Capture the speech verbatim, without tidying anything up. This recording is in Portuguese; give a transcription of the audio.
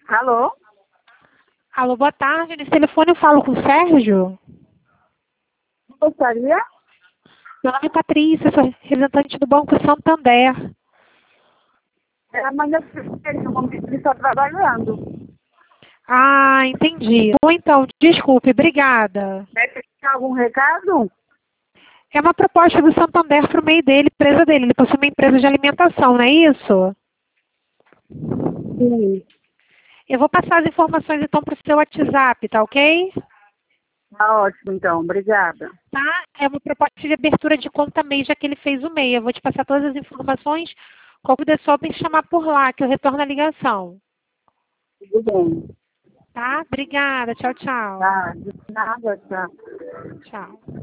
Alô? Alô, boa tarde. Nesse telefone eu falo com o Sérgio. Gostaria? Meu nome é Patrícia, sou representante do Banco Santander. É, amanhã no momento ele está trabalhando. Ah, entendi. Bom, então, desculpe, obrigada. Deve ter algum recado? É uma proposta do Santander para o meio dele, empresa dele. Ele possui uma empresa de alimentação, não é isso? Sim. Eu vou passar as informações então para o seu WhatsApp, tá ok? Tá ótimo, então. Obrigada. Tá? É uma proposta de abertura de conta MEI, já que ele fez o MEI. Eu vou te passar todas as informações. Qualquer coisa é só me chamar por lá, que eu retorno a ligação. Tudo bem. Tá? Obrigada. Tchau, tchau. Tá, de nada, tchau. Tchau.